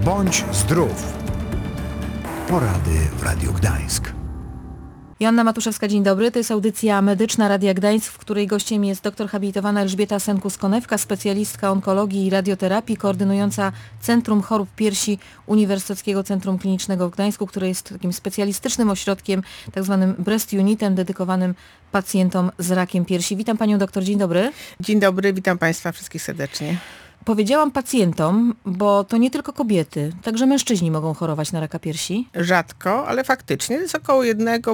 Bądź zdrów. Porady w Radiu Gdańsk. Joanna Matuszewska, dzień dobry. To jest audycja medyczna Radia Gdańsk, w której gościem jest doktor habilitowana Elżbieta Senkus-Konewka, specjalistka onkologii i radioterapii, koordynująca Centrum Chorób Piersi Uniwersyteckiego Centrum Klinicznego w Gdańsku, które jest takim specjalistycznym ośrodkiem, tak zwanym breast unitem, dedykowanym pacjentom z rakiem piersi. Witam panią doktor, dzień dobry. Dzień dobry, witam państwa wszystkich serdecznie. Powiedziałam pacjentom, bo to nie tylko kobiety, także mężczyźni mogą chorować na raka piersi. Rzadko, ale faktycznie jest około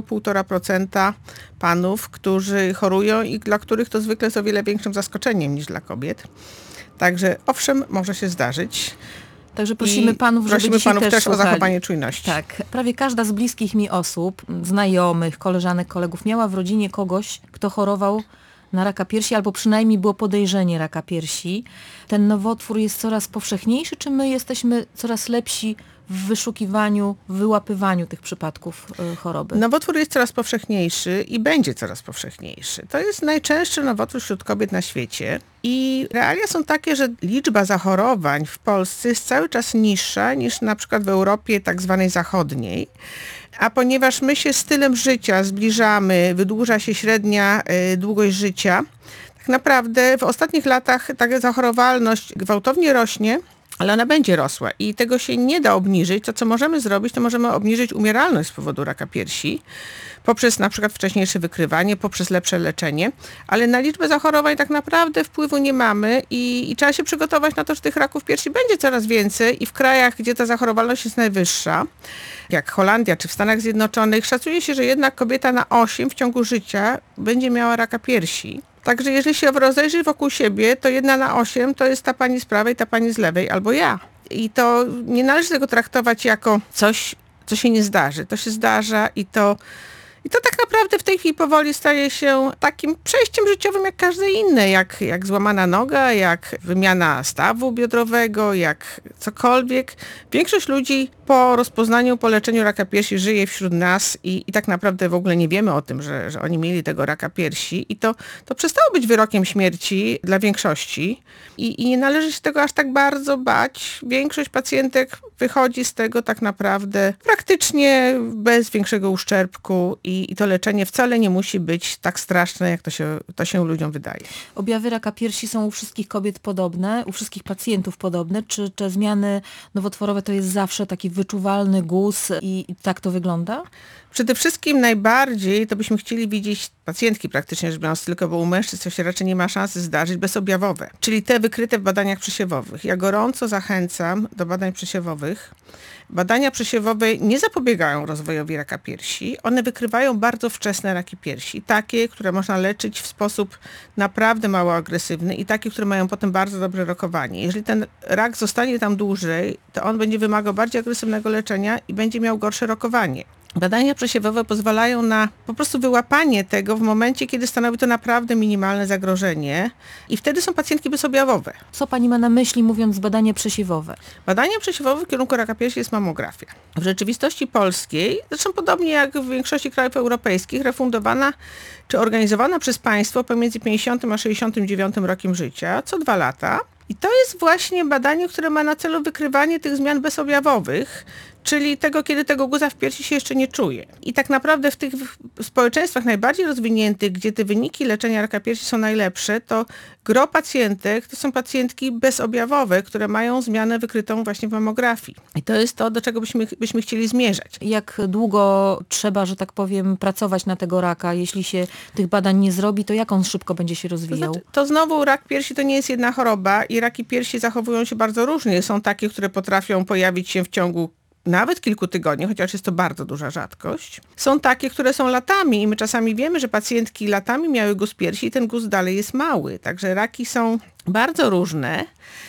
1,5% panów, którzy chorują i dla których to zwykle jest o wiele większym zaskoczeniem niż dla kobiet. Także owszem, może się zdarzyć. Także prosimy panów, żeby dzisiaj też słuchali. o zachowanie czujności. Tak. Prawie każda z bliskich mi osób, znajomych, koleżanek, kolegów miała w rodzinie kogoś, kto chorował na raka piersi, albo przynajmniej było podejrzenie raka piersi. Ten nowotwór jest coraz powszechniejszy, czy my jesteśmy coraz lepsi w wyszukiwaniu, w wyłapywaniu tych przypadków choroby? Nowotwór jest coraz powszechniejszy i będzie coraz powszechniejszy. To jest najczęstszy nowotwór wśród kobiet na świecie i realia są takie, że liczba zachorowań w Polsce jest cały czas niższa niż na przykład w Europie tak zwanej zachodniej. A ponieważ my się stylem życia zbliżamy, wydłuża się średnia długość życia, tak naprawdę w ostatnich latach ta zachorowalność gwałtownie rośnie, ale ona będzie rosła i tego się nie da obniżyć. To, co możemy zrobić, to możemy obniżyć umieralność z powodu raka piersi poprzez na przykład wcześniejsze wykrywanie, poprzez lepsze leczenie, ale na liczbę zachorowań tak naprawdę wpływu nie mamy i trzeba się przygotować na to, że tych raków piersi będzie coraz więcej i w krajach, gdzie ta zachorowalność jest najwyższa, jak Holandia czy w Stanach Zjednoczonych, szacuje się, że jednak kobieta na 8 w ciągu życia będzie miała raka piersi. Także jeżeli się rozejrzy wokół siebie, to 1 na 8 to jest ta pani z prawej, ta pani z lewej albo ja. I to nie należy tego traktować jako coś, co się nie zdarzy. To się zdarza i to tak naprawdę w tej chwili powoli staje się takim przejściem życiowym jak każde inne, jak złamana noga, jak wymiana stawu biodrowego, jak cokolwiek. Większość ludzi po rozpoznaniu, po leczeniu raka piersi żyje wśród nas i tak naprawdę w ogóle nie wiemy o tym, że oni mieli tego raka piersi i to przestało być wyrokiem śmierci dla większości i nie należy się tego aż tak bardzo bać. Większość pacjentek wychodzi z tego tak naprawdę praktycznie bez większego uszczerbku i to leczenie wcale nie musi być tak straszne, jak to się ludziom wydaje. Objawy raka piersi są u wszystkich kobiet podobne, u wszystkich pacjentów podobne? Czy te zmiany nowotworowe to jest zawsze taki wyczuwalny guz i tak to wygląda? Przede wszystkim najbardziej to byśmy chcieli widzieć pacjentki praktycznie rzecz biorąc, tylko bo u mężczyzn to się raczej nie ma szansy zdarzyć, bezobjawowe, czyli te wykryte w badaniach przesiewowych. Ja gorąco zachęcam do badań przesiewowych. Badania przesiewowe nie zapobiegają rozwojowi raka piersi. One wykrywają bardzo wczesne raki piersi. Takie, które można leczyć w sposób naprawdę mało agresywny i takie, które mają potem bardzo dobre rokowanie. Jeżeli ten rak zostanie tam dłużej, to on będzie wymagał bardziej agresywnego leczenia i będzie miał gorsze rokowanie. Badania przesiewowe pozwalają na po prostu wyłapanie tego w momencie, kiedy stanowi to naprawdę minimalne zagrożenie i wtedy są pacjentki bezobjawowe. Co pani ma na myśli, mówiąc badanie przesiewowe? Badanie przesiewowe w kierunku raka piersi jest mamografia. W rzeczywistości polskiej, zresztą podobnie jak w większości krajów europejskich, refundowana czy organizowana przez państwo pomiędzy 50 a 69 rokiem życia, co 2 lata. I to jest właśnie badanie, które ma na celu wykrywanie tych zmian bezobjawowych, czyli tego, kiedy tego guza w piersi się jeszcze nie czuje. I tak naprawdę w tych społeczeństwach najbardziej rozwiniętych, gdzie te wyniki leczenia raka piersi są najlepsze, to gro pacjentek to są pacjentki bezobjawowe, które mają zmianę wykrytą właśnie w mamografii. I to jest to, do czego byśmy chcieli zmierzać. Jak długo trzeba, że tak powiem, pracować na tego raka? Jeśli się tych badań nie zrobi, to jak on szybko będzie się rozwijał? To znowu rak piersi to nie jest jedna choroba i raki piersi zachowują się bardzo różnie. Są takie, które potrafią pojawić się w ciągu nawet kilku tygodni, chociaż jest to bardzo duża rzadkość. Są takie, które są latami i my czasami wiemy, że pacjentki latami miały guz piersi i ten guz dalej jest mały. Także raki są bardzo różne,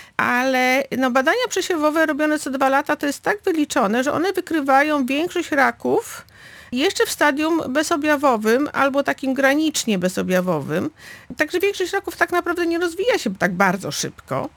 ale badania przesiewowe robione co 2 lata to jest tak wyliczone, że one wykrywają większość raków jeszcze w stadium bezobjawowym albo takim granicznie bezobjawowym. Także większość raków tak naprawdę nie rozwija się tak bardzo szybko.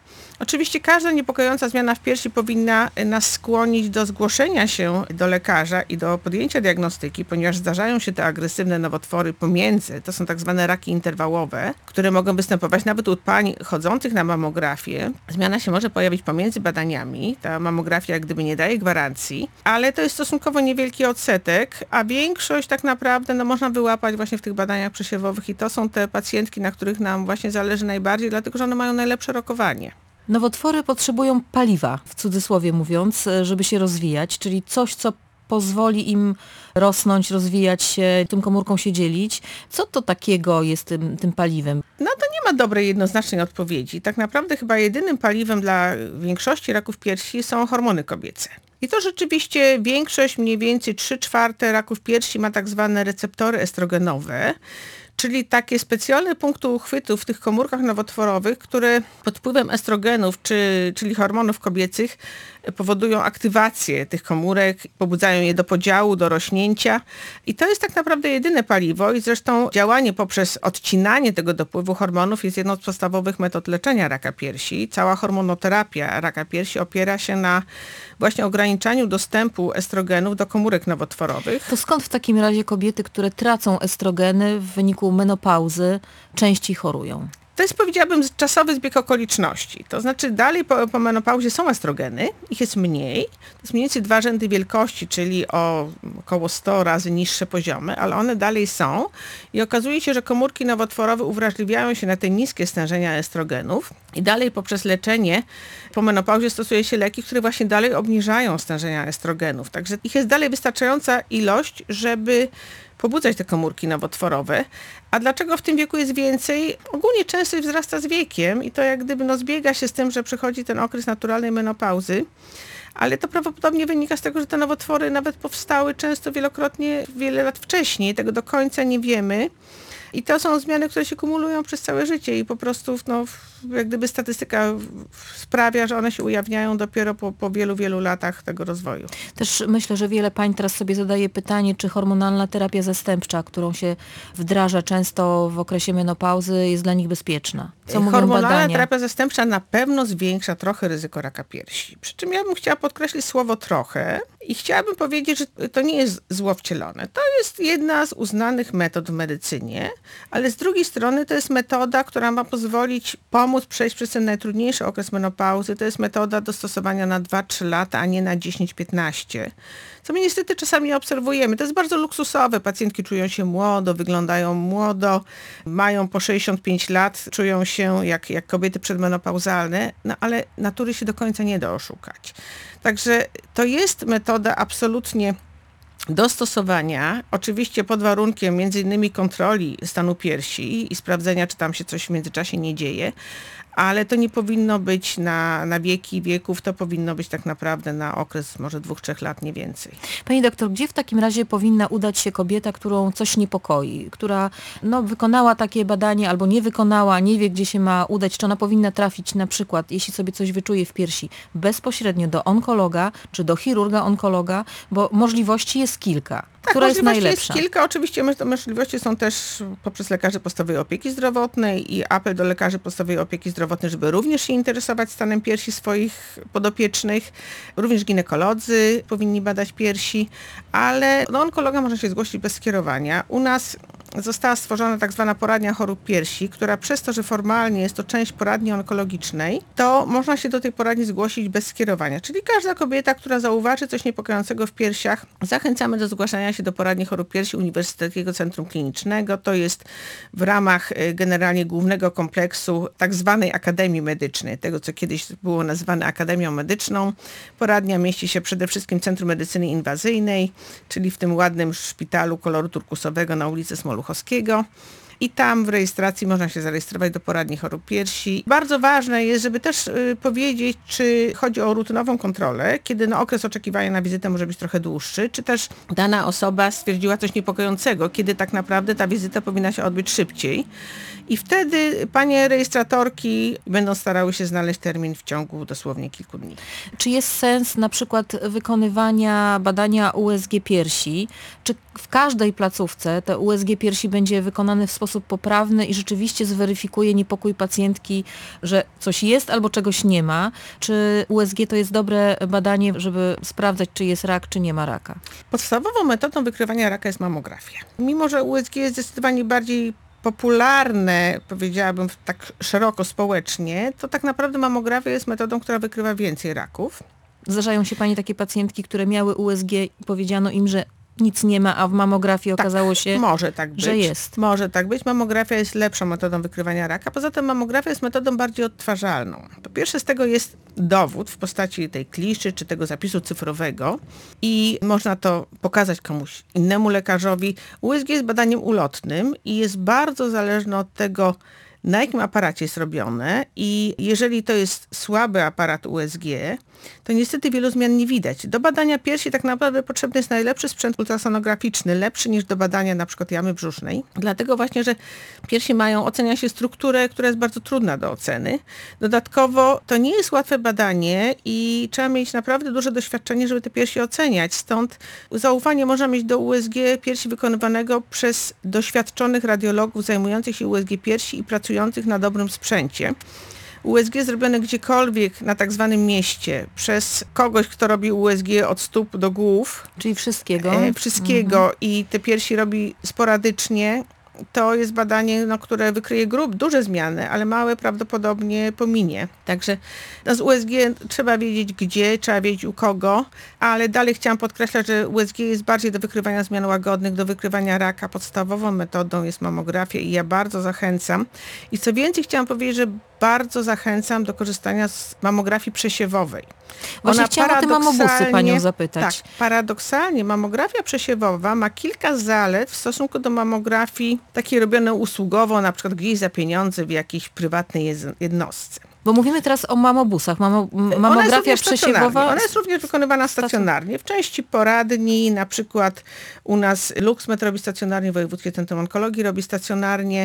Oczywiście każda niepokojąca zmiana w piersi powinna nas skłonić do zgłoszenia się do lekarza i do podjęcia diagnostyki, ponieważ zdarzają się te agresywne nowotwory pomiędzy, to są tak zwane raki interwałowe, które mogą występować nawet u pań chodzących na mammografię. Zmiana się może pojawić pomiędzy badaniami, ta mammografia jak gdyby nie daje gwarancji, ale to jest stosunkowo niewielki odsetek, a większość tak naprawdę można wyłapać właśnie w tych badaniach przesiewowych i to są te pacjentki, na których nam właśnie zależy najbardziej, dlatego że one mają najlepsze rokowanie. Nowotwory potrzebują paliwa, w cudzysłowie mówiąc, żeby się rozwijać, czyli coś, co pozwoli im rosnąć, rozwijać się, tym komórkom się dzielić. Co to takiego jest tym paliwem? No to nie ma dobrej, jednoznacznej odpowiedzi. Tak naprawdę chyba jedynym paliwem dla większości raków piersi są hormony kobiece. I to rzeczywiście większość, mniej więcej 3/4 raków piersi ma tak zwane receptory estrogenowe, czyli takie specjalne punkty uchwytu w tych komórkach nowotworowych, które pod wpływem estrogenów, czyli hormonów kobiecych, powodują aktywację tych komórek, pobudzają je do podziału, do rośnięcia. I to jest tak naprawdę jedyne paliwo i zresztą działanie poprzez odcinanie tego dopływu hormonów jest jedną z podstawowych metod leczenia raka piersi. Cała hormonoterapia raka piersi opiera się na właśnie ograniczaniu dostępu estrogenów do komórek nowotworowych. To skąd w takim razie kobiety, które tracą estrogeny w wyniku menopauzy, częściej chorują? To jest, powiedziałabym, czasowy zbieg okoliczności. To znaczy dalej po menopauzie są estrogeny, ich jest mniej. To jest mniej więcej 2 rzędy wielkości, czyli o około 100 razy niższe poziomy, ale one dalej są i okazuje się, że komórki nowotworowe uwrażliwiają się na te niskie stężenia estrogenów i dalej poprzez leczenie po menopauzie stosuje się leki, które właśnie dalej obniżają stężenia estrogenów. Także ich jest dalej wystarczająca ilość, żeby pobudzać te komórki nowotworowe. A dlaczego w tym wieku jest więcej? Ogólnie częstość wzrasta z wiekiem i to jak gdyby zbiega się z tym, że przychodzi ten okres naturalnej menopauzy. Ale to prawdopodobnie wynika z tego, że te nowotwory nawet powstały często wielokrotnie, wiele lat wcześniej. Tego do końca nie wiemy. I to są zmiany, które się kumulują przez całe życie i po prostu jak gdyby statystyka sprawia, że one się ujawniają dopiero po wielu, wielu latach tego rozwoju. Też myślę, że wiele pań teraz sobie zadaje pytanie, czy hormonalna terapia zastępcza, którą się wdraża często w okresie menopauzy, jest dla nich bezpieczna. Co mówią Hormonalna badania? terapia zastępcza na pewno zwiększa trochę ryzyko raka piersi. Przy czym ja bym chciała podkreślić słowo trochę i chciałabym powiedzieć, że to nie jest złowcielone. To jest jedna z uznanych metod w medycynie, ale z drugiej strony to jest metoda, która ma pozwolić pomóc przejść przez ten najtrudniejszy okres menopauzy. To jest metoda do stosowania na 2-3 lata, a nie na 10-15. Co my niestety czasami obserwujemy. To jest bardzo luksusowe. Pacjentki czują się młodo, wyglądają młodo, mają po 65 lat, czują się jak kobiety przedmenopauzalne, ale natury się do końca nie da oszukać. Także to jest metoda absolutnie do stosowania, oczywiście pod warunkiem między innymi kontroli stanu piersi i sprawdzenia, czy tam się coś w międzyczasie nie dzieje, ale to nie powinno być na wieki wieków, to powinno być tak naprawdę na okres może 2-3 lat, nie więcej. Pani doktor, gdzie w takim razie powinna udać się kobieta, którą coś niepokoi, która wykonała takie badanie albo nie wykonała, nie wie, gdzie się ma udać, czy ona powinna trafić na przykład, jeśli sobie coś wyczuje w piersi, bezpośrednio do onkologa, czy do chirurga onkologa, bo możliwości jest kilka. Która jest najlepsza? Jest kilka. Oczywiście możliwości są też poprzez lekarzy podstawowej opieki zdrowotnej i apel do lekarzy podstawowej opieki zdrowotnej, żeby również się interesować stanem piersi swoich podopiecznych. Również ginekolodzy powinni badać piersi, ale do onkologa można się zgłosić bez skierowania. U nas została stworzona tak zwana poradnia chorób piersi, która przez to, że formalnie jest to część poradni onkologicznej, to można się do tej poradni zgłosić bez skierowania. Czyli każda kobieta, która zauważy coś niepokojącego w piersiach, zachęcamy do zgłaszania się do poradni chorób piersi Uniwersyteckiego Centrum Klinicznego. To jest w ramach generalnie głównego kompleksu tak zwanej Akademii Medycznej, tego co kiedyś było nazywane Akademią Medyczną. Poradnia mieści się przede wszystkim w Centrum Medycyny Inwazyjnej, czyli w tym ładnym szpitalu koloru turkusowego na ulicy Smoluchowskiego. I tam w rejestracji można się zarejestrować do poradni chorób piersi. Bardzo ważne jest, żeby też powiedzieć, czy chodzi o rutynową kontrolę, kiedy okres oczekiwania na wizytę może być trochę dłuższy, czy też dana osoba stwierdziła coś niepokojącego, kiedy tak naprawdę ta wizyta powinna się odbyć szybciej. I wtedy panie rejestratorki będą starały się znaleźć termin w ciągu dosłownie kilku dni. Czy jest sens na przykład wykonywania badania USG piersi? Czy w każdej placówce to USG piersi będzie wykonane w sposób sposób poprawny i rzeczywiście zweryfikuje niepokój pacjentki, że coś jest albo czegoś nie ma. Czy USG to jest dobre badanie, żeby sprawdzać, czy jest rak, czy nie ma raka? Podstawową metodą wykrywania raka jest mamografia. Mimo że USG jest zdecydowanie bardziej popularne, powiedziałabym tak szeroko społecznie, to tak naprawdę mamografia jest metodą, która wykrywa więcej raków. Zdarzają się pani takie pacjentki, które miały USG i powiedziano im, że nic nie ma, a w mamografii okazało się, może tak być, że jest. Może tak być. Mamografia jest lepszą metodą wykrywania raka. Poza tym mamografia jest metodą bardziej odtwarzalną. Po pierwsze z tego jest dowód w postaci tej kliszy czy tego zapisu cyfrowego i można to pokazać komuś innemu lekarzowi. USG jest badaniem ulotnym i jest bardzo zależne od tego, na jakim aparacie jest robione i jeżeli to jest słaby aparat USG, to niestety wielu zmian nie widać. Do badania piersi tak naprawdę potrzebny jest najlepszy sprzęt ultrasonograficzny, lepszy niż do badania na przykład jamy brzusznej. Dlatego właśnie, że piersi ocenia się strukturę, która jest bardzo trudna do oceny. Dodatkowo to nie jest łatwe badanie i trzeba mieć naprawdę duże doświadczenie, żeby te piersi oceniać. Stąd zaufanie można mieć do USG piersi wykonywanego przez doświadczonych radiologów zajmujących się USG piersi i pracujących na dobrym sprzęcie. USG zrobione gdziekolwiek na tak zwanym mieście przez kogoś, kto robi USG od stóp do głów. Czyli wszystkiego. Wszystkiego i te piersi robi sporadycznie. To jest badanie, które wykryje duże zmiany, ale małe prawdopodobnie pominie. Także z USG trzeba wiedzieć gdzie, trzeba wiedzieć u kogo, ale dalej chciałam podkreślać, że USG jest bardziej do wykrywania zmian łagodnych, do wykrywania raka. Podstawową metodą jest mamografia i ja bardzo zachęcam. I co więcej chciałam powiedzieć, że bardzo zachęcam do korzystania z mamografii przesiewowej. Właśnie chciałam o te mamobusy panią zapytać. Tak, paradoksalnie mamografia przesiewowa ma kilka zalet w stosunku do mamografii takiej robionej usługowo, na przykład gdzieś za pieniądze w jakiejś prywatnej jednostce. Bo mówimy teraz o mamobusach. Mamografia przesiewowa. Ona jest również wykonywana stacjonarnie. W części poradni, na przykład u nas LuxMed robi stacjonarnie, Wojewódzkie Centrum Onkologii robi stacjonarnie.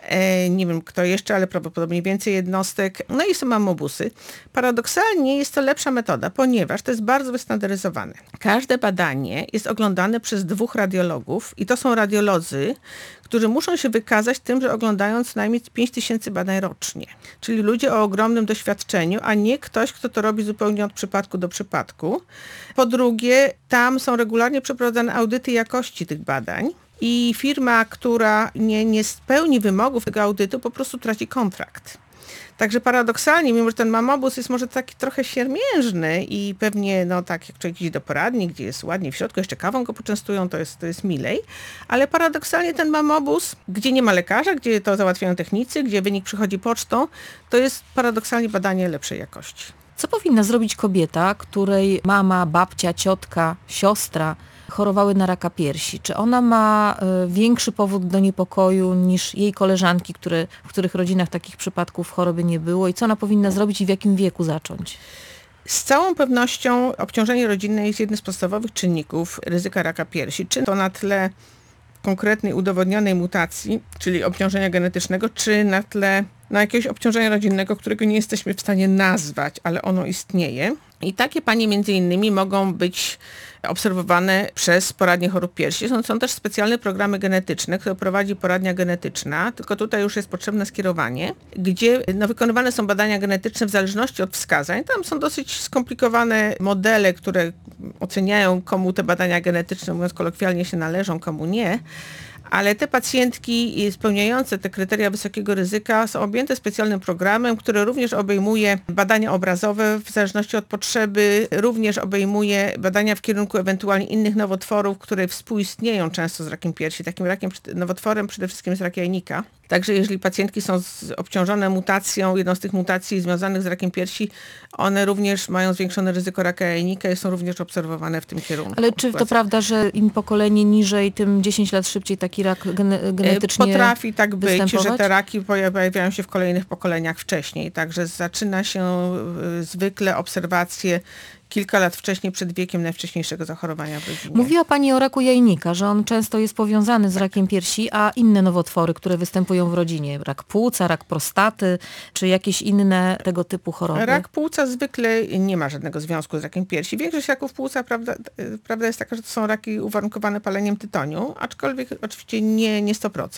Nie wiem kto jeszcze, ale prawdopodobnie więcej jednostek. No i są mamobusy. Paradoksalnie jest to lepsza metoda, ponieważ to jest bardzo wystandaryzowane. Każde badanie jest oglądane przez 2 radiologów i to są radiolodzy, którzy muszą się wykazać tym, że oglądają co najmniej 5000 badań rocznie. Czyli ludzie o ogromnym doświadczeniu, a nie ktoś, kto to robi zupełnie od przypadku do przypadku. Po drugie, tam są regularnie przeprowadzane audyty jakości tych badań i firma, która nie spełni wymogów tego audytu, po prostu traci kontrakt. Także paradoksalnie, mimo że ten mamobus jest może taki trochę siermiężny i pewnie, tak jak człowiek idzie do poradni, gdzie jest ładnie w środku, jeszcze kawą go poczęstują, to jest milej, ale paradoksalnie ten mamobus, gdzie nie ma lekarza, gdzie to załatwiają technicy, gdzie wynik przychodzi pocztą, to jest paradoksalnie badanie lepszej jakości. Co powinna zrobić kobieta, której mama, babcia, ciotka, siostra chorowały na raka piersi? Czy ona ma większy powód do niepokoju niż jej koleżanki, w których rodzinach takich przypadków choroby nie było? I co ona powinna zrobić i w jakim wieku zacząć? Z całą pewnością obciążenie rodzinne jest jednym z podstawowych czynników ryzyka raka piersi. Czy to na tle konkretnej udowodnionej mutacji, czyli obciążenia genetycznego, czy na tle jakiegoś obciążenia rodzinnego, którego nie jesteśmy w stanie nazwać, ale ono istnieje. I takie panie między innymi mogą być obserwowane przez poradnie chorób piersi. Są też specjalne programy genetyczne, które prowadzi poradnia genetyczna, tylko tutaj już jest potrzebne skierowanie, gdzie wykonywane są badania genetyczne w zależności od wskazań. Tam są dosyć skomplikowane modele, które oceniają, komu te badania genetyczne, mówiąc kolokwialnie, się należą, komu nie. Ale te pacjentki spełniające te kryteria wysokiego ryzyka są objęte specjalnym programem, który również obejmuje badania obrazowe w zależności od potrzeby, również obejmuje badania w kierunku ewentualnie innych nowotworów, które współistnieją często z rakiem piersi. Takim nowotworem przede wszystkim jest rak jajnika. Także jeżeli pacjentki są obciążone mutacją, jedną z tych mutacji związanych z rakiem piersi, one również mają zwiększone ryzyko raka jajnika i są również obserwowane w tym kierunku. Ale czy to prawda, że im pokolenie niżej, tym 10 lat szybciej taki rak genetycznie potrafi tak być, występować? że te raki pojawiają się w kolejnych pokoleniach wcześniej. Także zaczyna się zwykle obserwacje kilka lat wcześniej, przed wiekiem najwcześniejszego zachorowania w rodzinie. Mówiła pani o raku jajnika, że on często jest powiązany z rakiem piersi, a inne nowotwory, które występują w rodzinie, rak płuca, rak prostaty, czy jakieś inne tego typu choroby? Rak płuca zwykle nie ma żadnego związku z rakiem piersi. Większość raków płuca, prawda jest taka, że to są raki uwarunkowane paleniem tytoniu, aczkolwiek oczywiście nie 100%.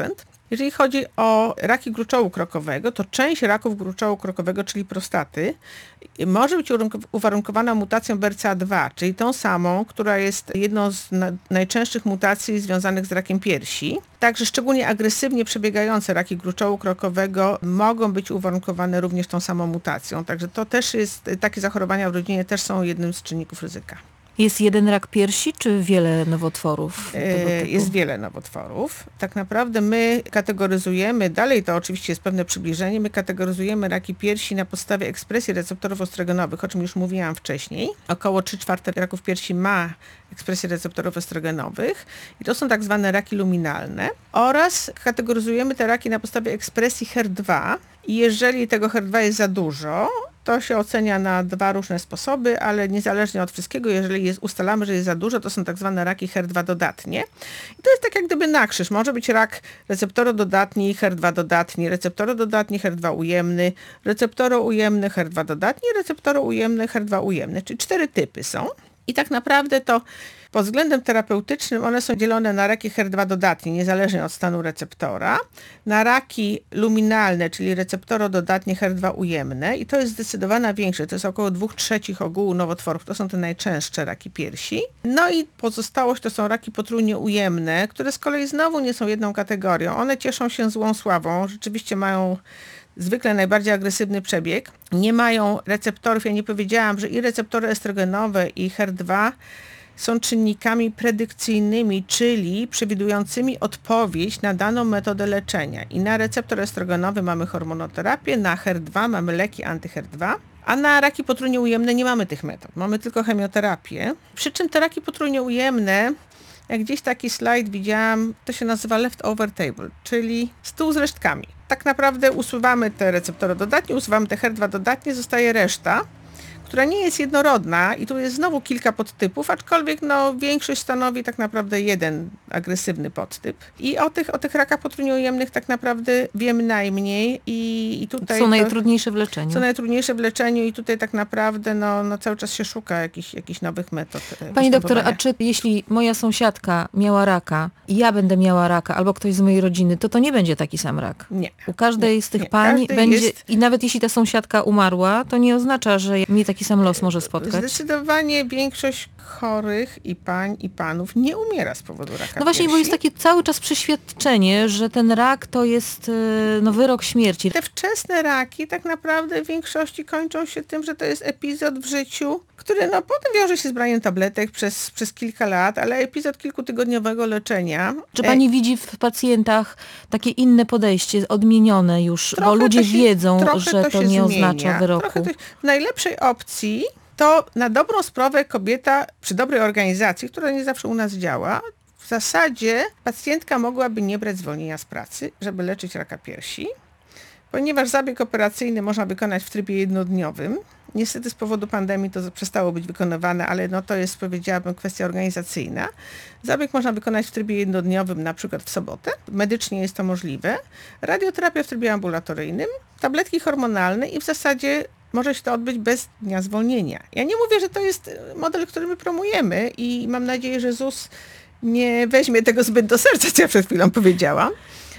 Jeżeli chodzi o raki gruczołu krokowego, to część raków gruczołu krokowego, czyli prostaty, może być uwarunkowana mutacją BRCA2, czyli tą samą, która jest jedną z najczęstszych mutacji związanych z rakiem piersi. Także szczególnie agresywnie przebiegające raki gruczołu krokowego mogą być uwarunkowane również tą samą mutacją. Także to też jest, takie zachorowania w rodzinie też są jednym z czynników ryzyka. Jest jeden rak piersi, czy wiele nowotworów tego typu? Jest wiele nowotworów. Tak naprawdę my kategoryzujemy, dalej to oczywiście jest pewne przybliżenie, my kategoryzujemy raki piersi na podstawie ekspresji receptorów ostrogenowych, o czym już mówiłam wcześniej. Około 3/4 raków piersi ma ekspresję receptorów estrogenowych i to są tak zwane raki luminalne. Oraz kategoryzujemy te raki na podstawie ekspresji HER2 i jeżeli tego HER2 jest za dużo, to się ocenia na 2 różne sposoby, ale niezależnie od wszystkiego, jeżeli ustalamy, że jest za dużo, to są tak zwane raki HER2 dodatnie. I to jest tak jak gdyby na krzyż. Może być rak receptorododatni, HER2 dodatni, receptorododatni, HER2 ujemny, receptoroujemny, HER2 dodatni, receptoroujemny, HER2 ujemny. Czyli 4 typy są. I tak naprawdę to pod względem terapeutycznym one są dzielone na raki HER2 dodatnie, niezależnie od stanu receptora, na raki luminalne, czyli receptorododatnie HER2 ujemne i to jest zdecydowana większość, to jest około 2/3 ogółu nowotworów, to są te najczęstsze raki piersi. No i pozostałość to są raki potrójnie ujemne, które z kolei znowu nie są jedną kategorią. One cieszą się złą sławą, rzeczywiście mają zwykle najbardziej agresywny przebieg. Nie mają receptorów, ja nie powiedziałam, że i receptory estrogenowe i HER2 są czynnikami predykcyjnymi, czyli przewidującymi odpowiedź na daną metodę leczenia. I na receptor estrogenowy mamy hormonoterapię, na HER2 mamy leki anty-HER2, a na raki potrójnie ujemne nie mamy tych metod. Mamy tylko chemioterapię. Przy czym te raki potrójnie ujemne, jak gdzieś taki slajd widziałam, to się nazywa leftover table, czyli stół z resztkami. Tak naprawdę usuwamy te receptory dodatnie, usuwamy te HER2 dodatnie, zostaje reszta, która nie jest jednorodna i tu jest znowu kilka podtypów, aczkolwiek większość stanowi tak naprawdę jeden agresywny podtyp. I o tych rakach potrójnie ujemnych tak naprawdę wiemy najmniej i tutaj... Są najtrudniejsze w leczeniu. Są najtrudniejsze w leczeniu i tutaj tak naprawdę cały czas się szuka jakichś nowych metod. Pani doktor, a czy jeśli moja sąsiadka miała raka i ja będę miała raka, albo ktoś z mojej rodziny, to nie będzie taki sam rak? Nie. U każdej z tych pań będzie... I nawet jeśli ta sąsiadka umarła, to nie oznacza, że mnie taki sam los może spotkać? Zdecydowanie większość chorych i pań i panów nie umiera z powodu raka No właśnie, piersi. bo jest takie cały czas przeświadczenie, że ten rak to jest wyrok śmierci. Te wczesne raki tak naprawdę w większości kończą się tym, że to jest epizod w życiu, który potem wiąże się z braniem tabletek przez kilka lat, ale epizod kilkutygodniowego leczenia. Czy pani widzi w pacjentach takie inne podejście, odmienione już, bo ludzie wiedzą, że to nie oznacza wyroku? W najlepszej opcji to na dobrą sprawę kobieta przy dobrej organizacji, która nie zawsze u nas działa, w zasadzie pacjentka mogłaby nie brać zwolnienia z pracy, żeby leczyć raka piersi, ponieważ zabieg operacyjny można wykonać w trybie jednodniowym. Niestety z powodu pandemii to przestało być wykonywane, ale to jest, powiedziałabym, kwestia organizacyjna. Zabieg można wykonać w trybie jednodniowym, na przykład w sobotę. Medycznie jest to możliwe. Radioterapia w trybie ambulatoryjnym, tabletki hormonalne i w zasadzie może się to odbyć bez dnia zwolnienia. Ja nie mówię, że to jest model, który my promujemy i mam nadzieję, że ZUS nie weźmie tego zbyt do serca, co ja przed chwilą powiedziałam.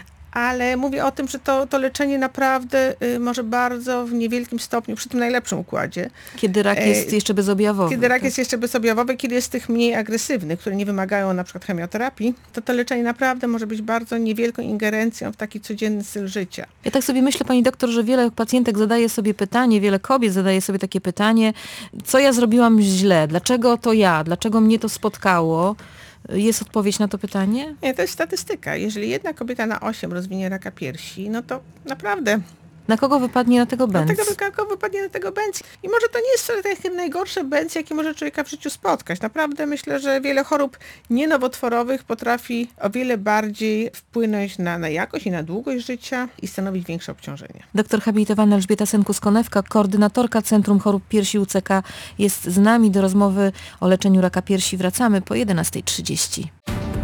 Ale mówię o tym, że to leczenie naprawdę może bardzo w niewielkim stopniu, przy tym najlepszym układzie. Kiedy rak jest jeszcze bezobjawowy. Kiedy rak jest jeszcze bezobjawowy, kiedy jest tych mniej agresywnych, które nie wymagają na przykład chemioterapii, to leczenie naprawdę może być bardzo niewielką ingerencją w taki codzienny styl życia. Ja tak sobie myślę, pani doktor, że wiele pacjentek zadaje sobie pytanie, wiele kobiet zadaje sobie takie pytanie, co ja zrobiłam źle, dlaczego to ja, dlaczego mnie to spotkało? Jest odpowiedź na to pytanie? Nie, to jest statystyka. Jeżeli jedna kobieta na 8 rozwinie raka piersi, to naprawdę... Na kogo wypadnie na tego bęc? Na kogo wypadnie na tego bęc. I może to nie jest wcale taki najgorszy bęc, jaki może człowieka w życiu spotkać. Naprawdę myślę, że wiele chorób nienowotworowych potrafi o wiele bardziej wpłynąć na jakość i na długość życia i stanowić większe obciążenie. Doktor habilitowana Elżbieta Senkus-Konewka, koordynatorka Centrum Chorób Piersi UCK jest z nami do rozmowy o leczeniu raka piersi. Wracamy po 11:30.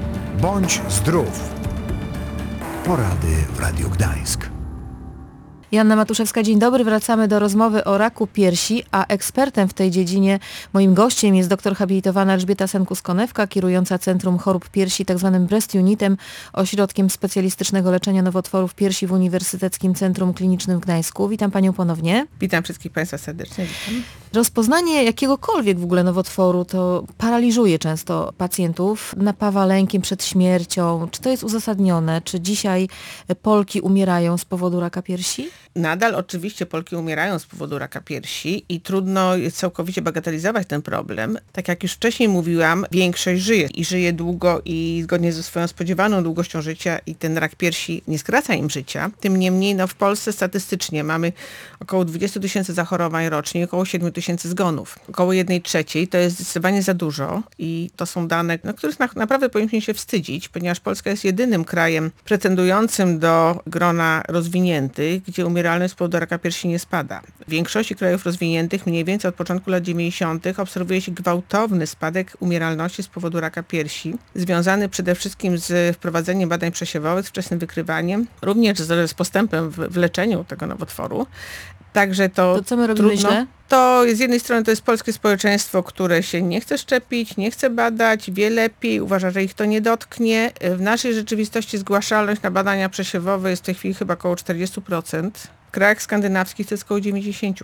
Bądź zdrów. Porady w Radiu Gdańsk. Joanna Matuszewska, dzień dobry. Wracamy do rozmowy o raku piersi, a ekspertem w tej dziedzinie, moim gościem jest doktor habilitowana Elżbieta Senkus-Konewka, kierująca Centrum Chorób Piersi, tzw. Breast Unitem, ośrodkiem specjalistycznego leczenia nowotworów piersi w Uniwersyteckim Centrum Klinicznym w Gdańsku. Witam Panią ponownie. Witam wszystkich Państwa serdecznie. Witam. Rozpoznanie jakiegokolwiek w ogóle nowotworu to paraliżuje często pacjentów, napawa lękiem przed śmiercią. Czy to jest uzasadnione? Czy dzisiaj Polki umierają z powodu raka piersi? Nadal oczywiście Polki umierają z powodu raka piersi i trudno jest całkowicie bagatelizować ten problem. Tak jak już wcześniej mówiłam, większość żyje i żyje długo i zgodnie ze swoją spodziewaną długością życia i ten rak piersi nie skraca im życia. Tym niemniej w Polsce statystycznie mamy około 20 000 zachorowań rocznie i około 7 000 zgonów. Około 1/3 to jest zdecydowanie za dużo i to są dane, na których naprawdę powinniśmy się wstydzić, ponieważ Polska jest jedynym krajem pretendującym do grona rozwiniętych, gdzie umieralność z powodu raka piersi nie spada. W większości krajów rozwiniętych mniej więcej od początku lat 90. obserwuje się gwałtowny spadek umieralności z powodu raka piersi, związany przede wszystkim z wprowadzeniem badań przesiewowych, z wczesnym wykrywaniem, również z postępem w leczeniu tego nowotworu. Także to co my robimy trudno. źle? To z jednej strony to jest polskie społeczeństwo, które się nie chce szczepić, nie chce badać, wie lepiej, uważa, że ich to nie dotknie. W naszej rzeczywistości zgłaszalność na badania przesiewowe jest w tej chwili chyba około 40%. W krajach skandynawskich to jest około 90%.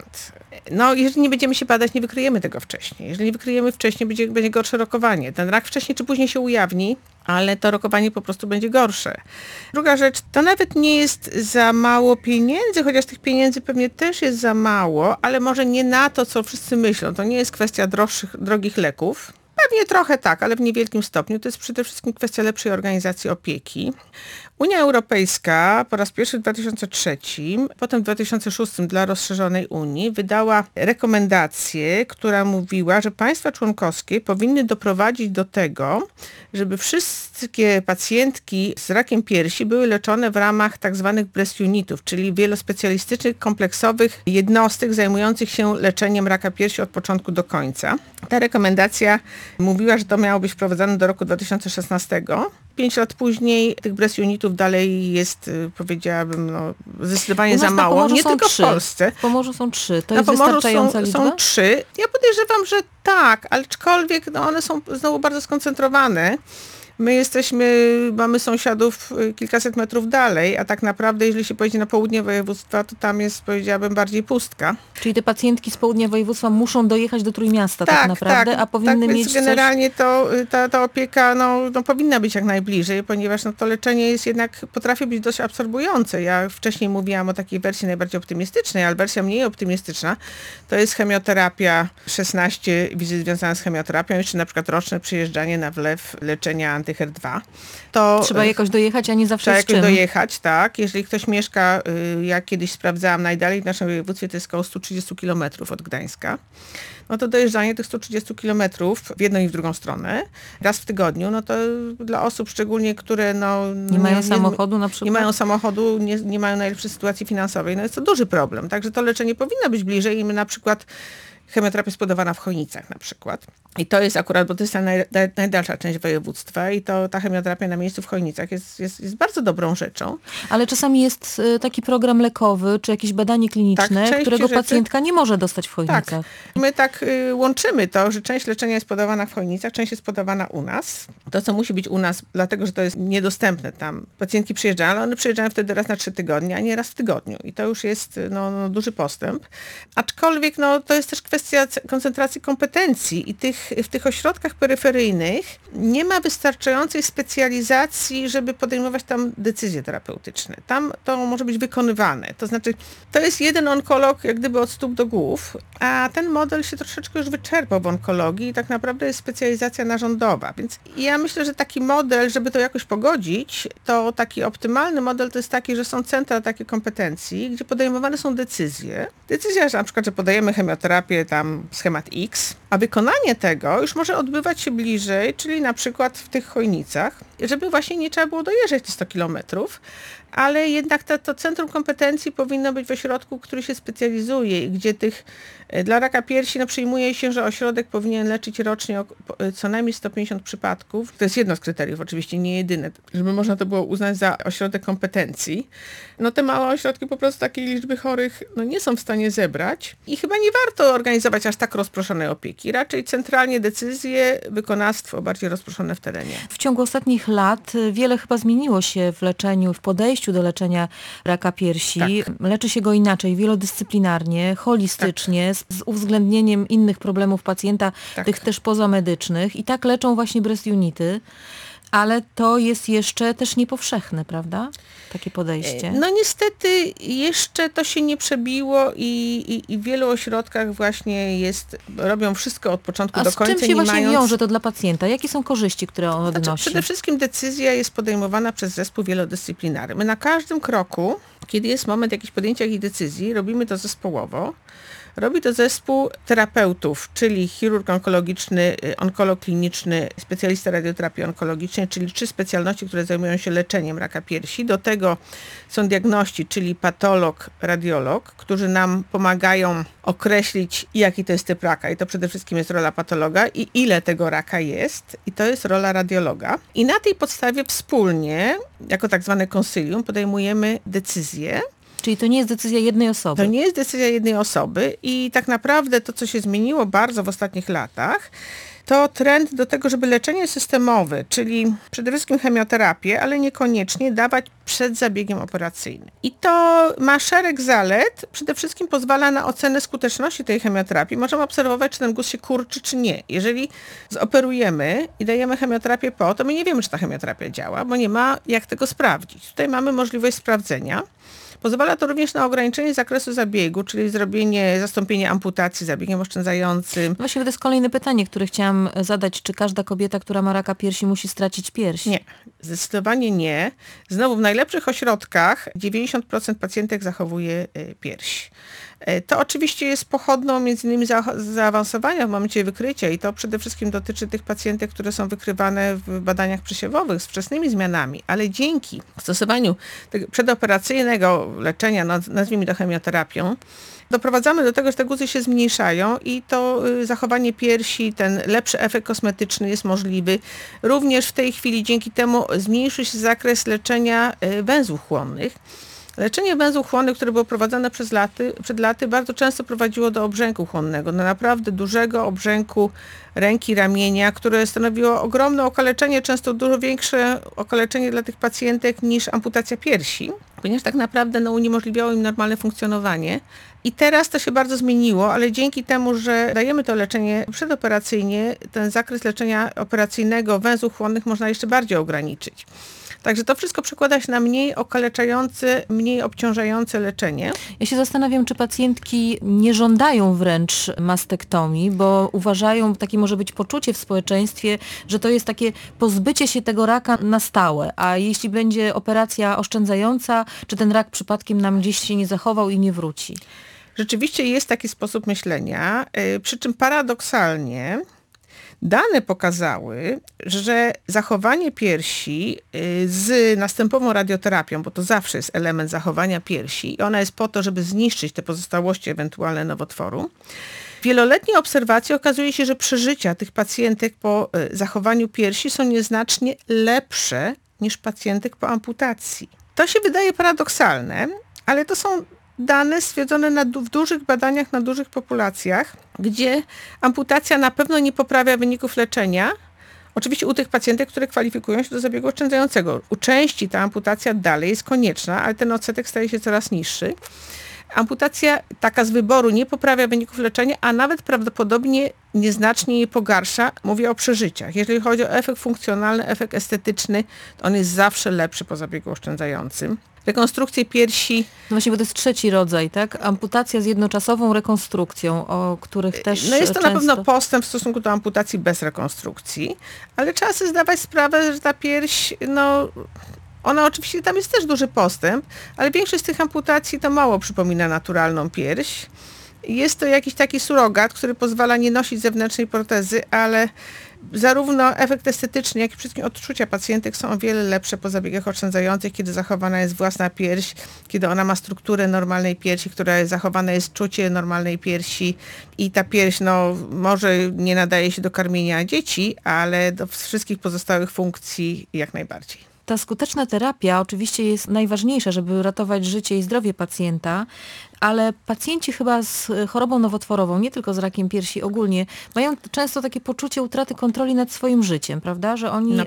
No, jeżeli nie będziemy się badać, nie wykryjemy tego wcześniej. Jeżeli nie wykryjemy wcześniej, będzie gorsze rokowanie. Ten rak wcześniej czy później się ujawni, ale to rokowanie po prostu będzie gorsze. Druga rzecz, to nawet nie jest za mało pieniędzy, chociaż tych pieniędzy pewnie też jest za mało, ale może nie na to, co wszyscy myślą. To nie jest kwestia drogich leków. Pewnie trochę tak, ale w niewielkim stopniu. To jest przede wszystkim kwestia lepszej organizacji opieki. Unia Europejska po raz pierwszy w 2003, potem w 2006 dla rozszerzonej Unii wydała rekomendację, która mówiła, że państwa członkowskie powinny doprowadzić do tego, żeby wszystkie pacjentki z rakiem piersi były leczone w ramach tak zwanych breast unitów, czyli wielospecjalistycznych, kompleksowych jednostek zajmujących się leczeniem raka piersi od początku do końca. Ta rekomendacja mówiła, że to miało być wprowadzane do roku 2016. 5 lat później tych breast unitów dalej jest, powiedziałabym, zdecydowanie za mało. Nie tylko w Polsce. W Pomorzu są 3. To jest wystarczająca liczba? Są 3. Ja podejrzewam, że tak, aczkolwiek one są znowu bardzo skoncentrowane. Mamy sąsiadów kilkaset metrów dalej, a tak naprawdę, jeżeli się pojedzie na południe województwa, to tam jest, powiedziałabym, bardziej pustka. Czyli te pacjentki z południa województwa muszą dojechać do Trójmiasta tak naprawdę, a powinny mieć generalnie ta opieka powinna być jak najbliżej, ponieważ to leczenie jest jednak, potrafi być dość absorbujące. Ja wcześniej mówiłam o takiej wersji najbardziej optymistycznej, ale wersja mniej optymistyczna to jest chemioterapia, 16 wizyt związane z chemioterapią, jeszcze na przykład roczne przyjeżdżanie na wlew leczenia HER2. To trzeba jakoś dojechać, a nie zawsze trzeba z czym. jakoś dojechać, tak. Jeżeli ktoś mieszka, jak kiedyś sprawdzałam, najdalej w naszym województwie to jest około 130 km od Gdańska, no to dojeżdżanie tych 130 km w jedną i w drugą stronę raz w tygodniu, no to dla osób szczególnie, które nie mają samochodu na przykład. Nie mają samochodu, nie mają najlepszej sytuacji finansowej, jest to duży problem. Także to leczenie powinno być bliżej i my na przykład chemioterapia jest podawana w Chojnicach na przykład. I to jest akurat, bo to jest ta najdalsza część województwa i ta chemioterapia na miejscu w Chojnicach jest bardzo dobrą rzeczą. Ale czasami jest taki program lekowy, czy jakieś badanie kliniczne, którego pacjentka nie może dostać w Chojnicach. Tak. My tak łączymy to, że część leczenia jest podawana w Chojnicach, część jest podawana u nas. To, co musi być u nas, dlatego, że to jest niedostępne tam. Pacjentki przyjeżdżają, ale one przyjeżdżają wtedy raz na 3 tygodnie, a nie raz w tygodniu. I to już jest duży postęp. Aczkolwiek to jest też kwestia koncentracji kompetencji i w tych ośrodkach peryferyjnych nie ma wystarczającej specjalizacji, żeby podejmować tam decyzje terapeutyczne. Tam to może być wykonywane. To znaczy, to jest jeden onkolog jak gdyby od stóp do głów, a ten model się troszeczkę już wyczerpał w onkologii i tak naprawdę jest specjalizacja narządowa. Więc ja myślę, że taki model, żeby to jakoś pogodzić, to taki optymalny model to jest taki, że są centra takie kompetencji, gdzie podejmowane są decyzje. Decyzja, że na przykład, że podajemy chemioterapię tam schemat X, a wykonanie tego już może odbywać się bliżej, czyli na przykład w tych Chojnicach, żeby właśnie nie trzeba było dojeżdżać te 100 kilometrów, ale jednak to centrum kompetencji powinno być w ośrodku, który się specjalizuje i gdzie dla raka piersi przyjmuje się, że ośrodek powinien leczyć rocznie co najmniej 150 przypadków. To jest jedno z kryteriów, oczywiście nie jedyne, żeby można to było uznać za ośrodek kompetencji. Te małe ośrodki po prostu takiej liczby chorych nie są w stanie zebrać i chyba nie warto organizować aż tak rozproszonej opieki. Raczej centralnie decyzje, wykonawstwo bardziej rozproszone w terenie. W ciągu ostatnich lat wiele chyba zmieniło się w leczeniu, w podejściu do leczenia raka piersi. Tak. Leczy się go inaczej, wielodyscyplinarnie, holistycznie, z uwzględnieniem innych problemów pacjenta, tych też pozamedycznych. I tak leczą właśnie breast unity. Ale to jest jeszcze też niepowszechne, prawda? Takie podejście. Niestety jeszcze to się nie przebiło i w wielu ośrodkach właśnie robią wszystko od początku do końca. A z czym się właśnie wiąże to dla pacjenta? Jakie są korzyści, które on odnosi? Przede wszystkim decyzja jest podejmowana przez zespół wielodyscyplinarny. My na każdym kroku, kiedy jest moment jakiejś podjęcia jakiejś decyzji, robimy to zespołowo. Robi to zespół terapeutów, czyli chirurg onkologiczny, onkolog kliniczny, specjalista radioterapii onkologicznej, czyli 3 specjalności, które zajmują się leczeniem raka piersi. Do tego są diagności, czyli patolog, radiolog, którzy nam pomagają określić, jaki to jest typ raka. I to przede wszystkim jest rola patologa i ile tego raka jest. I to jest rola radiologa. I na tej podstawie wspólnie, jako tak zwane konsylium, podejmujemy decyzje. Czyli to nie jest decyzja jednej osoby. To nie jest decyzja jednej osoby i tak naprawdę to, co się zmieniło bardzo w ostatnich latach, to trend do tego, żeby leczenie systemowe, czyli przede wszystkim chemioterapię, ale niekoniecznie dawać przed zabiegiem operacyjnym. I to ma szereg zalet. Przede wszystkim pozwala na ocenę skuteczności tej chemioterapii. Możemy obserwować, czy ten guz się kurczy, czy nie. Jeżeli zoperujemy i dajemy chemioterapię to my nie wiemy, czy ta chemioterapia działa, bo nie ma jak tego sprawdzić. Tutaj mamy możliwość sprawdzenia. Pozwala to również na ograniczenie zakresu zabiegu, czyli zastąpienie amputacji zabiegiem oszczędzającym. Właściwie to jest kolejne pytanie, które chciałam zadać. Czy każda kobieta, która ma raka piersi, musi stracić pierś? Nie, zdecydowanie nie. Znowu w najlepszych ośrodkach 90% pacjentek zachowuje pierś. To oczywiście jest pochodną między innymi zaawansowania w momencie wykrycia i to przede wszystkim dotyczy tych pacjentek, które są wykrywane w badaniach przesiewowych z wczesnymi zmianami, ale dzięki stosowaniu tego przedoperacyjnego leczenia, nazwijmy to chemioterapią, doprowadzamy do tego, że te guzy się zmniejszają i to zachowanie piersi, ten lepszy efekt kosmetyczny jest możliwy. Również w tej chwili dzięki temu zmniejszy się zakres leczenia węzłów chłonnych. Leczenie węzłów chłonnych, które było prowadzone przed laty, bardzo często prowadziło do obrzęku chłonnego, do naprawdę dużego obrzęku ręki, ramienia, które stanowiło ogromne okaleczenie, często dużo większe okaleczenie dla tych pacjentek niż amputacja piersi, ponieważ tak naprawdę uniemożliwiało im normalne funkcjonowanie. I teraz to się bardzo zmieniło, ale dzięki temu, że dajemy to leczenie przedoperacyjnie, ten zakres leczenia operacyjnego węzłów chłonnych można jeszcze bardziej ograniczyć. Także to wszystko przekłada się na mniej okaleczające, mniej obciążające leczenie. Ja się zastanawiam, czy pacjentki nie żądają wręcz mastektomii, bo uważają, takie może być poczucie w społeczeństwie, że to jest takie pozbycie się tego raka na stałe, a jeśli będzie operacja oszczędzająca, czy ten rak przypadkiem nam gdzieś się nie zachował i nie wróci? Rzeczywiście jest taki sposób myślenia, przy czym paradoksalnie dane pokazały, że zachowanie piersi z następową radioterapią, bo to zawsze jest element zachowania piersi i ona jest po to, żeby zniszczyć te pozostałości ewentualne nowotworu. W wieloletniej obserwacji okazuje się, że przeżycia tych pacjentek po zachowaniu piersi są nieznacznie lepsze niż pacjentek po amputacji. To się wydaje paradoksalne, ale to są dane stwierdzone w dużych badaniach na dużych populacjach, gdzie amputacja na pewno nie poprawia wyników leczenia. Oczywiście u tych pacjentek, które kwalifikują się do zabiegu oszczędzającego. U części ta amputacja dalej jest konieczna, ale ten odsetek staje się coraz niższy. Amputacja taka z wyboru nie poprawia wyników leczenia, a nawet prawdopodobnie nieznacznie je pogarsza. Mówię o przeżyciach. Jeżeli chodzi o efekt funkcjonalny, efekt estetyczny, to on jest zawsze lepszy po zabiegu oszczędzającym. Rekonstrukcje piersi. No właśnie, bo to jest trzeci rodzaj, tak? Amputacja z jednoczasową rekonstrukcją, o których też jest to często... na pewno postęp w stosunku do amputacji bez rekonstrukcji, ale trzeba sobie zdawać sprawę, że ta pierś, ona oczywiście, tam jest też duży postęp, ale większość z tych amputacji to mało przypomina naturalną pierś. Jest to jakiś taki surogat, który pozwala nie nosić zewnętrznej protezy, ale zarówno efekt estetyczny, jak i wszystkie odczucia pacjentek są o wiele lepsze po zabiegach oszczędzających, kiedy zachowana jest własna pierś, kiedy ona ma strukturę normalnej piersi, zachowane jest czucie normalnej piersi i ta pierś może nie nadaje się do karmienia dzieci, ale do wszystkich pozostałych funkcji jak najbardziej. Ta skuteczna terapia oczywiście jest najważniejsza, żeby ratować życie i zdrowie pacjenta, ale pacjenci chyba z chorobą nowotworową, nie tylko z rakiem piersi ogólnie, mają często takie poczucie utraty kontroli nad swoim życiem, prawda? Że oni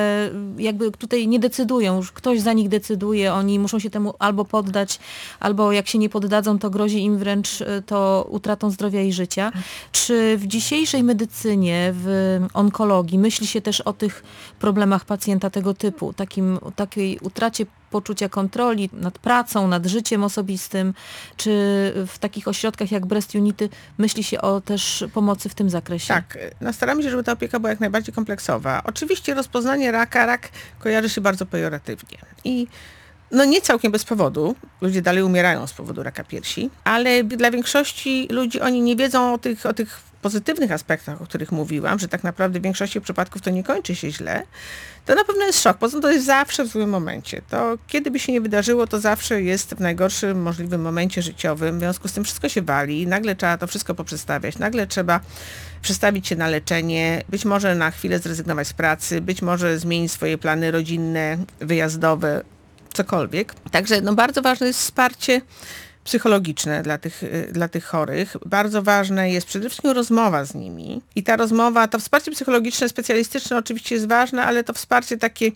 jakby tutaj nie decydują, już ktoś za nich decyduje, oni muszą się temu albo poddać, albo jak się nie poddadzą, to grozi im wręcz to utratą zdrowia i życia. Czy w dzisiejszej medycynie, w onkologii myśli się też o tych problemach pacjenta tego typu, takiej utracie poczucia kontroli nad pracą, nad życiem osobistym, czy w takich ośrodkach jak Breast Unity myśli się o też pomocy w tym zakresie? Tak, staramy się, żeby ta opieka była jak najbardziej kompleksowa. Oczywiście rozpoznanie rak kojarzy się bardzo pejoratywnie i nie całkiem bez powodu. Ludzie dalej umierają z powodu raka piersi, ale dla większości ludzi oni nie wiedzą o tych pozytywnych aspektach, o których mówiłam, że tak naprawdę w większości przypadków to nie kończy się źle, to na pewno jest szok. Poza tym to jest zawsze w złym momencie. To kiedy by się nie wydarzyło, to zawsze jest w najgorszym możliwym momencie życiowym. W związku z tym wszystko się wali, nagle trzeba to wszystko poprzestawiać, nagle trzeba przestawić się na leczenie, być może na chwilę zrezygnować z pracy, być może zmienić swoje plany rodzinne, wyjazdowe, cokolwiek. Także bardzo ważne jest wsparcie psychologiczne dla tych chorych. Bardzo ważna jest przede wszystkim rozmowa z nimi. I ta rozmowa, to wsparcie psychologiczne, specjalistyczne oczywiście jest ważne, ale to wsparcie takie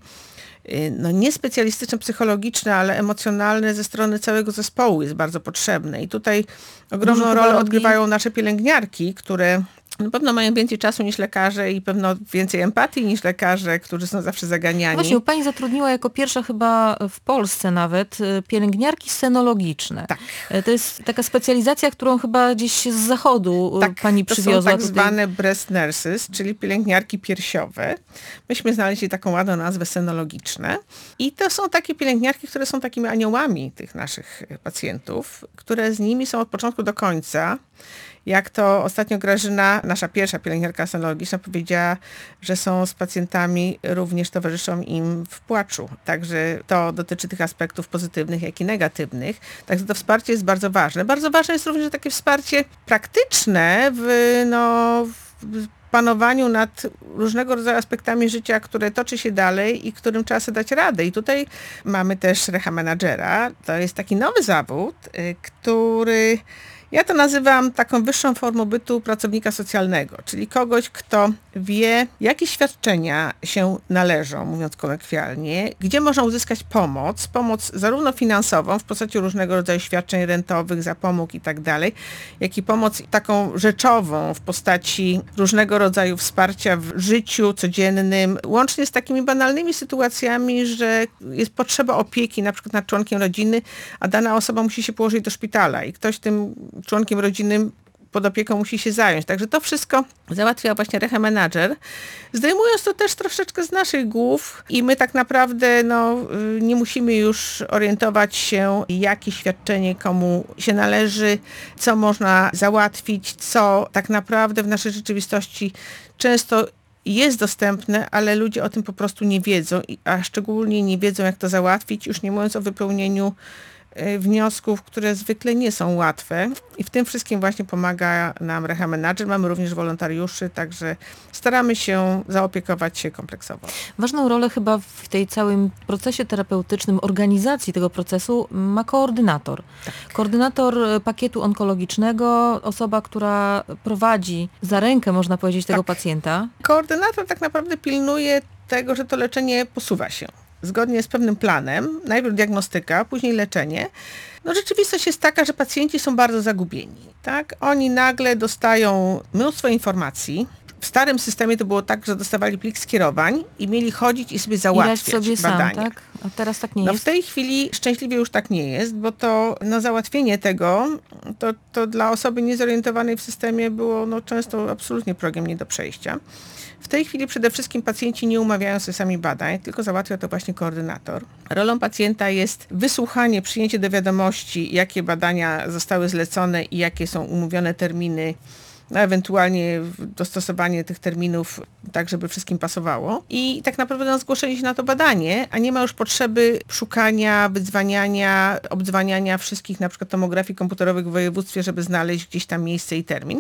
nie specjalistyczne, psychologiczne, ale emocjonalne ze strony całego zespołu jest bardzo potrzebne. I tutaj ogromną rolę odgrywają nasze pielęgniarki, które na pewno mają więcej czasu niż lekarze i pewno więcej empatii niż lekarze, którzy są zawsze zaganiani. Właśnie, pani zatrudniła jako pierwsza chyba w Polsce nawet pielęgniarki senologiczne. Tak. To jest taka specjalizacja, którą chyba gdzieś z zachodu pani przywiozła. To są tak zwane breast nurses, czyli pielęgniarki piersiowe. Myśmy znaleźli taką ładną nazwę senologiczne. I to są takie pielęgniarki, które są takimi aniołami tych naszych pacjentów, które z nimi są od początku do końca. Jak to ostatnio Grażyna, nasza pierwsza pielęgniarka senologiczna, powiedziała, że są z pacjentami, również towarzyszą im w płaczu. Także to dotyczy tych aspektów pozytywnych, jak i negatywnych. Także to wsparcie jest bardzo ważne. Bardzo ważne jest również takie wsparcie praktyczne w panowaniu nad różnego rodzaju aspektami życia, które toczy się dalej i którym trzeba sobie dać radę. I tutaj mamy też reha menadżera. To jest taki nowy zawód, który... Ja to nazywam taką wyższą formą bytu pracownika socjalnego, czyli kogoś, kto wie, jakie świadczenia się należą, mówiąc kolokwialnie, gdzie można uzyskać pomoc zarówno finansową w postaci różnego rodzaju świadczeń rentowych, zapomóg i tak dalej, jak i pomoc taką rzeczową w postaci różnego rodzaju wsparcia w życiu codziennym, łącznie z takimi banalnymi sytuacjami, że jest potrzeba opieki na przykład nad członkiem rodziny, a dana osoba musi się położyć do szpitala i ktoś tym członkiem rodziny pod opieką musi się zająć. Także to wszystko załatwia właśnie reha menadżer, zdejmując to też troszeczkę z naszych głów i my tak naprawdę nie musimy już orientować się, jakie świadczenie komu się należy, co można załatwić, co tak naprawdę w naszej rzeczywistości często jest dostępne, ale ludzie o tym po prostu nie wiedzą, a szczególnie nie wiedzą, jak to załatwić, już nie mówiąc o wypełnieniu wniosków, które zwykle nie są łatwe i w tym wszystkim właśnie pomaga nam reha menadżer. Mamy również wolontariuszy, także staramy się zaopiekować się kompleksowo. Ważną rolę chyba w tej całym procesie terapeutycznym, organizacji tego procesu ma koordynator. Tak. Koordynator pakietu onkologicznego, osoba, która prowadzi za rękę, można powiedzieć, tego pacjenta. Koordynator tak naprawdę pilnuje tego, że to leczenie posuwa się zgodnie z pewnym planem, najpierw diagnostyka, później leczenie. Rzeczywistość jest taka, że pacjenci są bardzo zagubieni. Tak? Oni nagle dostają mnóstwo informacji, W starym systemie to było tak, że dostawali plik skierowań i mieli chodzić i sobie I radź załatwiać sobie sam, badania. tak? A teraz tak nie No jest. w tej chwili szczęśliwie już tak nie jest, bo to załatwienie tego, to dla osoby niezorientowanej w systemie było często absolutnie progiem nie do przejścia. W tej chwili przede wszystkim pacjenci nie umawiają sobie sami badań, tylko załatwia to właśnie koordynator. Rolą pacjenta jest wysłuchanie, przyjęcie do wiadomości, jakie badania zostały zlecone i jakie są umówione terminy, ewentualnie dostosowanie tych terminów tak, żeby wszystkim pasowało. I tak naprawdę zgłoszenie się na to badanie, a nie ma już potrzeby szukania, wydzwaniania, obdzwaniania wszystkich na przykład tomografii komputerowych w województwie, żeby znaleźć gdzieś tam miejsce i termin.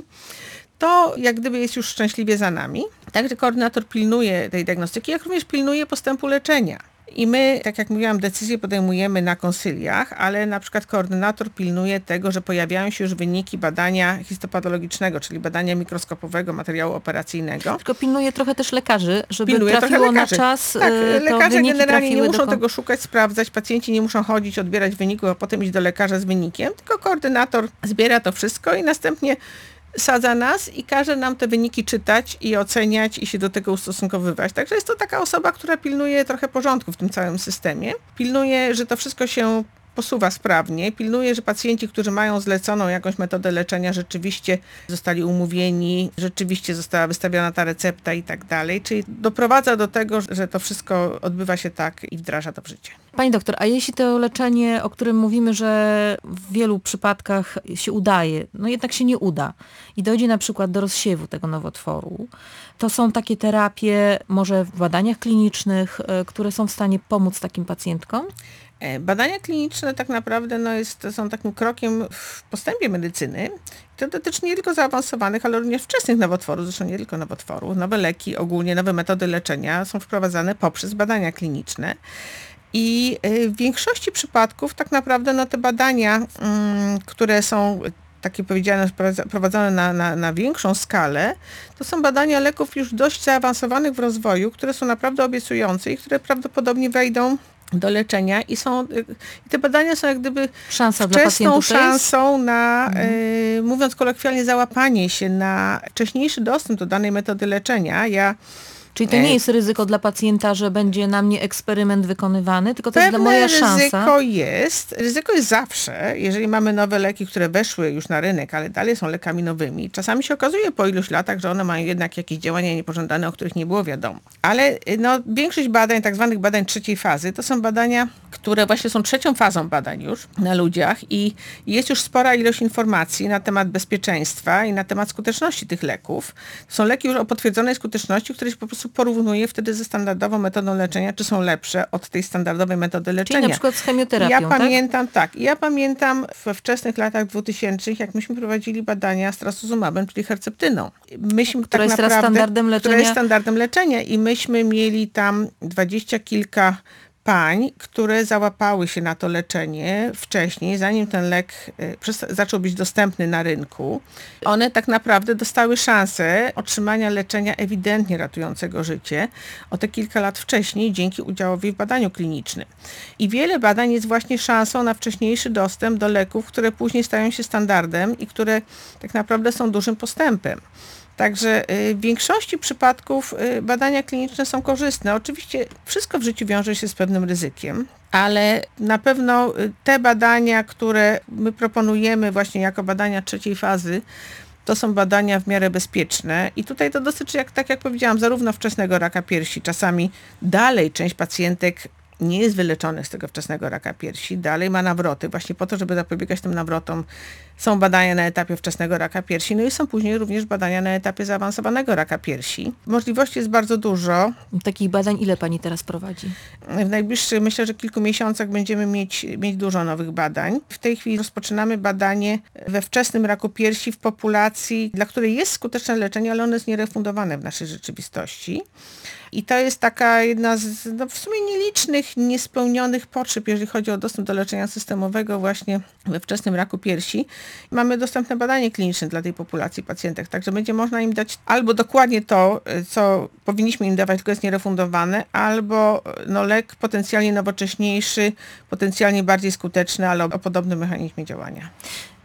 To jak gdyby jest już szczęśliwie za nami. Także koordynator pilnuje tej diagnostyki, jak również pilnuje postępu leczenia. I my, tak jak mówiłam, decyzje podejmujemy na konsyliach, ale na przykład koordynator pilnuje tego, że pojawiają się już wyniki badania histopatologicznego, czyli badania mikroskopowego materiału operacyjnego. Tylko pilnuje trochę też lekarzy, żeby Pilnuje trafiło na lekarzy. czas, Tak, to lekarze wyniki generalnie nie trafiły muszą do tego szukać, sprawdzać, pacjenci nie muszą chodzić, odbierać wyników, a potem iść do lekarza z wynikiem, tylko koordynator zbiera to wszystko i następnie sadza nas i każe nam te wyniki czytać i oceniać i się do tego ustosunkowywać. Także jest to taka osoba, która pilnuje trochę porządku w tym całym systemie. Pilnuje, że to wszystko się posuwa sprawnie, pilnuje, że pacjenci, którzy mają zleconą jakąś metodę leczenia, rzeczywiście zostali umówieni, rzeczywiście została wystawiona ta recepta i tak dalej. Czyli doprowadza do tego, że to wszystko odbywa się tak i wdraża to w życie. Pani doktor, a jeśli to leczenie, o którym mówimy, że w wielu przypadkach się udaje, jednak się nie uda i dojdzie na przykład do rozsiewu tego nowotworu, to są takie terapie, może w badaniach klinicznych, które są w stanie pomóc takim pacjentkom? Badania kliniczne tak naprawdę są takim krokiem w postępie medycyny. To dotyczy nie tylko zaawansowanych, ale również wczesnych nowotworów, zresztą nie tylko nowotworów. Nowe leki, ogólnie nowe metody leczenia są wprowadzane poprzez badania kliniczne. I w większości przypadków tak naprawdę te badania, które są takie powiedziane, prowadzone na większą skalę, to są badania leków już dość zaawansowanych w rozwoju, które są naprawdę obiecujące i które prawdopodobnie wejdą do leczenia i te badania są jak gdyby Szansa dla wczesną pacjentów szansą na, mówiąc kolokwialnie, załapanie się na wcześniejszy dostęp do danej metody leczenia. Czyli to nie jest ryzyko dla pacjenta, że będzie na mnie eksperyment wykonywany, tylko to jest Pewne moja szansa. Ryzyko jest zawsze, jeżeli mamy nowe leki, które weszły już na rynek, ale dalej są lekami nowymi. Czasami się okazuje po iluś latach, że one mają jednak jakieś działania niepożądane, o których nie było wiadomo. Ale większość badań, tak zwanych badań trzeciej fazy, to są badania, które właśnie są trzecią fazą badań już na ludziach i jest już spora ilość informacji na temat bezpieczeństwa i na temat skuteczności tych leków. To są leki już o potwierdzonej skuteczności, które się po prostu porównuje wtedy ze standardową metodą leczenia, czy są lepsze od tej standardowej metody leczenia. Czyli na przykład z chemioterapią, Ja pamiętam we wczesnych latach 2000, jak myśmy prowadzili badania z trastuzumabem, czyli herceptyną. Która jest teraz standardem leczenia. Która jest standardem leczenia i myśmy mieli tam 20 kilka pań, które załapały się na to leczenie wcześniej, zanim ten lek zaczął być dostępny na rynku. One tak naprawdę dostały szansę otrzymania leczenia ewidentnie ratującego życie o te kilka lat wcześniej dzięki udziałowi w badaniu klinicznym. I wiele badań jest właśnie szansą na wcześniejszy dostęp do leków, które później stają się standardem i które tak naprawdę są dużym postępem. Także w większości przypadków badania kliniczne są korzystne. Oczywiście wszystko w życiu wiąże się z pewnym ryzykiem, ale na pewno te badania, które my proponujemy właśnie jako badania trzeciej fazy, to są badania w miarę bezpieczne i tutaj to dotyczy, tak jak powiedziałam, zarówno wczesnego raka piersi, czasami dalej część pacjentek nie jest wyleczonych z tego wczesnego raka piersi, dalej ma nawroty. Właśnie po to, żeby zapobiegać tym nawrotom, są badania na etapie wczesnego raka piersi, i są później również badania na etapie zaawansowanego raka piersi. Możliwości jest bardzo dużo. Takich badań ile pani teraz prowadzi? W najbliższych, myślę, że kilku miesiącach będziemy mieć dużo nowych badań. W tej chwili rozpoczynamy badanie we wczesnym raku piersi w populacji, dla której jest skuteczne leczenie, ale ono jest nierefundowane w naszej rzeczywistości. I to jest taka jedna z w sumie nielicznych, niespełnionych potrzeb, jeżeli chodzi o dostęp do leczenia systemowego właśnie we wczesnym raku piersi. Mamy dostępne badanie kliniczne dla tej populacji pacjentek, także będzie można im dać albo dokładnie to, co powinniśmy im dawać, tylko jest nierefundowane, albo lek potencjalnie nowocześniejszy, potencjalnie bardziej skuteczny, ale o podobnym mechanizmie działania.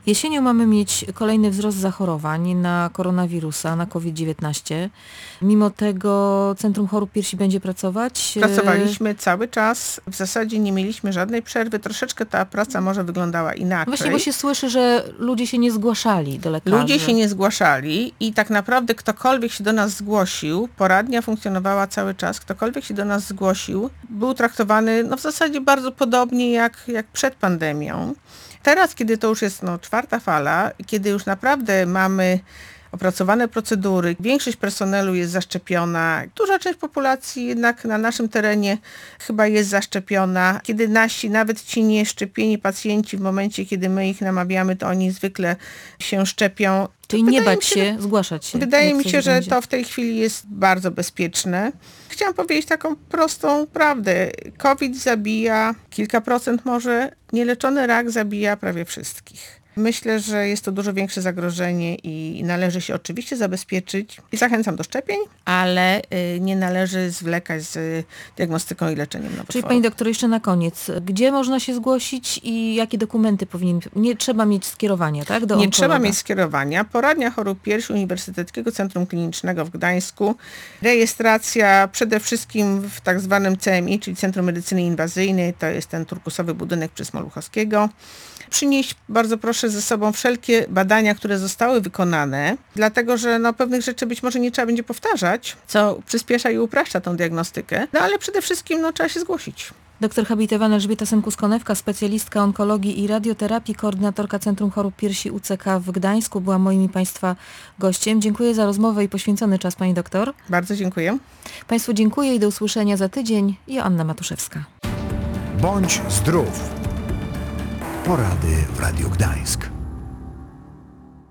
Jesienią mamy mieć kolejny wzrost zachorowań na koronawirusa, na COVID-19. Mimo tego Centrum Chorób Piersi będzie pracować? Pracowaliśmy cały czas, w zasadzie nie mieliśmy żadnej przerwy, troszeczkę ta praca może wyglądała inaczej. Właśnie, bo się słyszy, że ludzie się nie zgłaszali do lekarzy. Ludzie się nie zgłaszali i tak naprawdę ktokolwiek się do nas zgłosił, poradnia funkcjonowała cały czas, ktokolwiek się do nas zgłosił, był traktowany w zasadzie bardzo podobnie jak przed pandemią. Teraz, kiedy to już jest 4. fala, kiedy już naprawdę mamy opracowane procedury, większość personelu jest zaszczepiona, duża część populacji jednak na naszym terenie chyba jest zaszczepiona. Kiedy nasi, nawet ci nieszczepieni pacjenci w momencie, kiedy my ich namawiamy, to oni zwykle się szczepią. Czyli nie bać się, zgłaszać się. Wydaje mi się, że to w tej chwili jest bardzo bezpieczne. Chciałam powiedzieć taką prostą prawdę. COVID zabija kilka procent może, nieleczony rak zabija prawie wszystkich. Myślę, że jest to dużo większe zagrożenie i należy się oczywiście zabezpieczyć i zachęcam do szczepień, ale nie należy zwlekać z diagnostyką i leczeniem nowotworów. Czyli pani doktor, jeszcze na koniec, gdzie można się zgłosić i jakie dokumenty powinien... Nie trzeba mieć skierowania, tak? Do Nie onkologa. trzeba mieć skierowania. Poradnia Chorób Piersi Uniwersyteckiego Centrum Klinicznego w Gdańsku. Rejestracja przede wszystkim w tak zwanym CMI, czyli Centrum Medycyny Inwazyjnej. To jest ten turkusowy budynek przy Smoluchowskiego. Przynieść bardzo proszę ze sobą wszelkie badania, które zostały wykonane, dlatego że pewnych rzeczy być może nie trzeba będzie powtarzać, co przyspiesza i upraszcza tą diagnostykę, ale przede wszystkim trzeba się zgłosić. Doktor habilitowana Elżbieta Senkus-Konewka, specjalistka onkologii i radioterapii, koordynatorka Centrum Chorób Piersi UCK w Gdańsku, była moim i Państwa gościem. Dziękuję za rozmowę i poświęcony czas, pani doktor. Bardzo dziękuję. Państwu dziękuję i do usłyszenia za tydzień. Joanna Matuszewska. Bądź zdrów. Porady w Radiu Gdańsk.